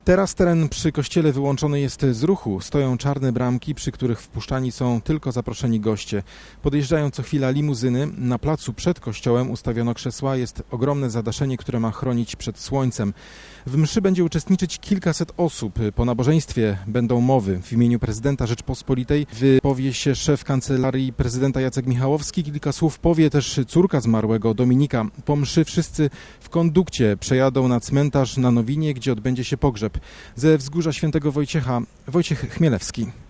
Teraz teren przy kościele wyłączony jest z ruchu. Stoją czarne bramki, przy których wpuszczani są tylko zaproszeni goście. Podjeżdżają co chwila limuzyny. Na placu przed kościołem ustawiono krzesła. Jest ogromne zadaszenie, które ma chronić przed słońcem. W mszy będzie uczestniczyć kilkaset osób. Po nabożeństwie będą mowy. W imieniu prezydenta Rzeczpospolitej wypowie się szef kancelarii prezydenta Jacek Michałowski. Kilka słów powie też córka zmarłego Dominika. Po mszy wszyscy w kondukcie przejadą na cmentarz na Nowinie, gdzie odbędzie się pogrzeb. Ze wzgórza Świętego Wojciecha, Wojciech Chmielewski.